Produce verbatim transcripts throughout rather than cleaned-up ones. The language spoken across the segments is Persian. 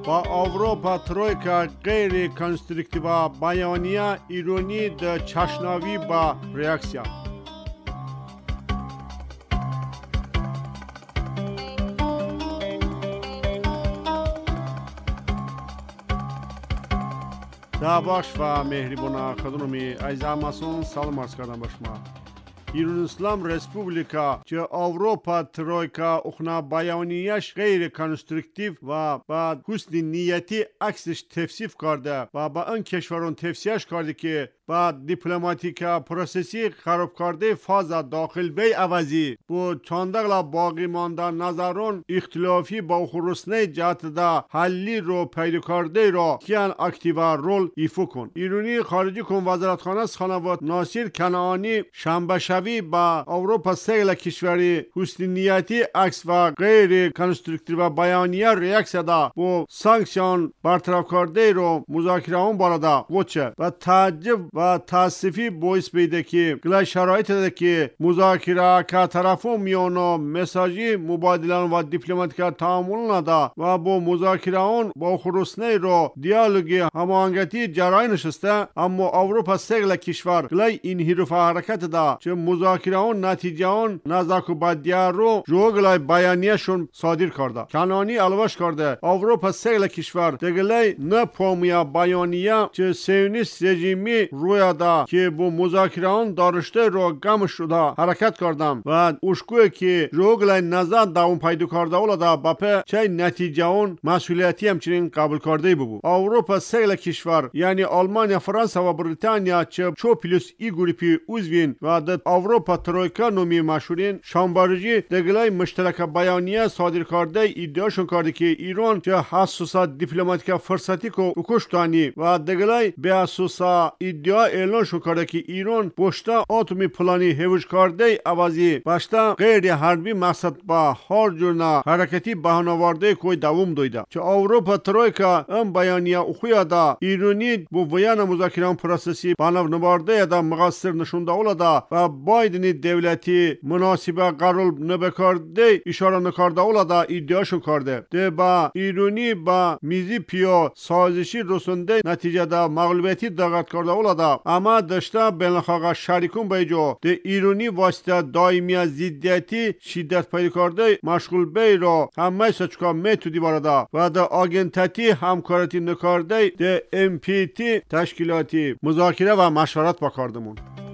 با اروپا ترویکا غیر کنسترکتیو بیانیه ایرانی د چشناوی با ریاکسیا. دعواش و مهربان خدمتی از آماسون سلام عرض کردم به شما. ایران اسلام رسپوبلیکا که اروپا ترویکا اخنا بیانیش غیر کنسترکتیو و با حسن نیتی عکسش تفسیر کرده و با آن کشوران تفسیرش کرده که با دیپلماتیکا پروسسی خراب کرده فاز داخل بی عوضی با چندقلا باقی مانده نظرون اختلافی با خروسنه جهت دا حلی رو پیدا کرده رو کیان اکتیو رول ایفو کن. ایرانی خارجی کن وزارتخانه خانواد ناصر کنعانی شنبه شبی با اروپا سیل کشوری حسن نیتی عکس و غیر کنسترکتیو بیانیه ریاکس دا با سانکشن برطرف کرده رو مذاکره اون بالا وچه و تعجب و تاسفی باعث بیده که گله شرایط ده که مذاکره که طرفو میانو مساجی مبادله و دیپلماتیک تعامل ندا و با مذاکره اون با خروسنه رو دیالوگی هماهنگی جرای نشسته، اما اروپا سیل کشور گله این حرف حرکت دا چه مذاکره اون نتیجه اون نزدیک بدیار رو جو گله بیانیه‌شون صادر کرده. کنانی الواش کرده اروپا سیل کشور دگله نه پامیا بیانیه چه سیونیست رژیمی روی دا که با مذاکره اون دارشته رو گم شده حرکت کردم و اشکوه که جو گله نظر داون پیدا کرده اولا دا باپه چه نتیجه اون مسئولیتی همچنین قبول کرده ببو. اروپا سیل کشور یعنی آلمانیا، فرانسه و بریتانیا چه چو پلیس ای گروپی اوزوین و د اروپا ترویکا نومی مشهورین شنبه‌روزی دگلای مشترک بیانیه صادر کرده ادعاشون کرده که ایران چه حساسات دیپلماتیک فرصتی کو اکشتانی و دگلای به اساس ادعا اعلان شو کرده که ایران باشتا اتمی پلانی هوش کرده عوضی باشتا غیر حربی مقصد با هر جور حرکتی بهانه آورده کوی دوام دویده. چه اروپا ترویکا ام بیانیه اخویا دا ایرانی بو ویان مذاکره پروسسی بانو نوارده دا مقصر نشونده اولا دا و بایدنی دولتی مناسبه قرار نبکرده اشاره نکرده اولا دا ادعاشو کرده ده با ایرانی با میزی پیو سازشی رسونده نتیجه دا مغلوبیتی دقت کرده اولا دا اما داشته بینالخاقه شریکون بیجو ده ایرانی واسطه دائمی زیدیتی شدت پیدا کرده مشغول بی رو همه سچکا میتودی بارده و ده آگنتاتی همکارتی نکرده ده ام پی تی تشکیلاتی مذاکره و مشورت با کردمون.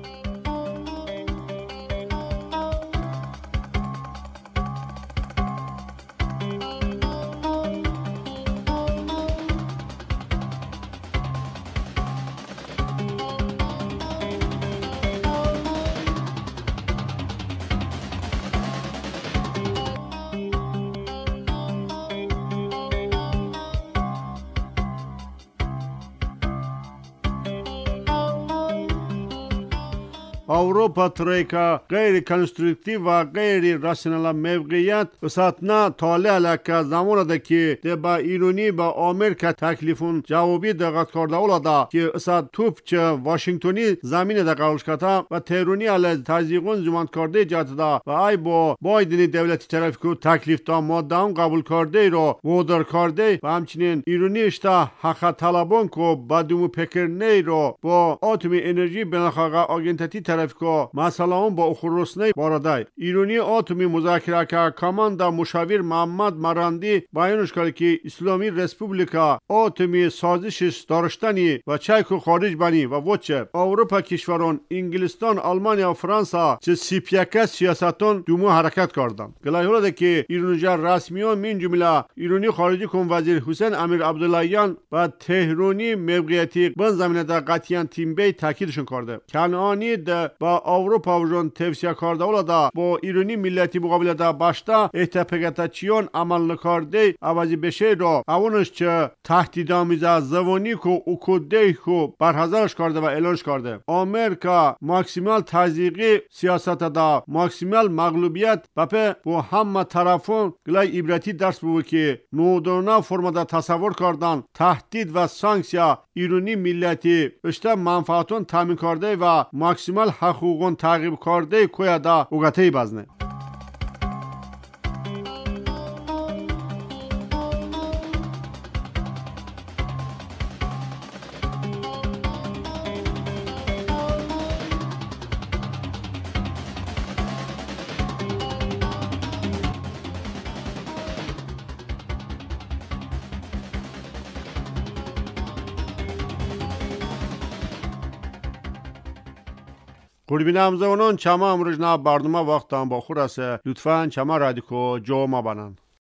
اروپا ترویکا غیر کنسترکتیو و غیر راسیونال موقعیت اساتنا طالع لکه زمان ده که ده با ایرانی با آمریکا تکلیفون جوابی دقت کرده اولا دا که اسات توپ چه واشنگتونی زمین ده قرارش کتا و تهرانی علیه تزیقون زمان کرده جات دا و ای با بایدنی دولتی طرف که تکلیف دا ماده هم قبول کرده رو وودر کرده و همچنین ایرانی اشتا حق طلبان که بدومو پکر نی رو با اتمی انرژی بناخاقه آگنتاتی طرف که مثلا اون با اخروسنه باراده ایرانی اتمی مذاکره که کماندا مشاور محمد مرندی بیانش کرده که اسلامی رسپوبلیکا اتمی سازشش داشتنی و چایکو خارج بانی و وچه اروپا کشوران انگلستان، آلمانیا و فرانسه چه سیپیاکس سیاستون دومو حرکت کردن. گلایه‌ها ده که ایرانی‌ها رسمیان من جمله ایرانی خارجی کن وزیر حسین امیر عبداللهیان و تهرانی موقعیتی بن زمینه ده قطعاً تیم بی تاکیدشون کرده. کنعانی ده با اروپا وجون تفسیر کرده اولا دا با ایرانی ملتی مقابل دا باشتا احتپگتاچیون عمل نکرده عوضی بشه رو اونش چه تهدیدآمیز زبانی کو اوکوده کو برحضرش کرده و اعلانش کرده. آمریکا ماکسیمال تزریقی سیاست دا ماکسیمال مغلوبیت بپه با همه طرفون گلای عبرتی درس بو که نودرنا فرما دا تصور کردن تهدید و سانکسیا ایرانی ملتی اشته منفعتون تامین کرده و ماکسیمال حقوقون تعقیب کرده کویا دا اوگته بزنه. قربینم زونون چما امروز نه برنامه وقتم با خور است. لطفاً چما رادیکو جو ما بانن.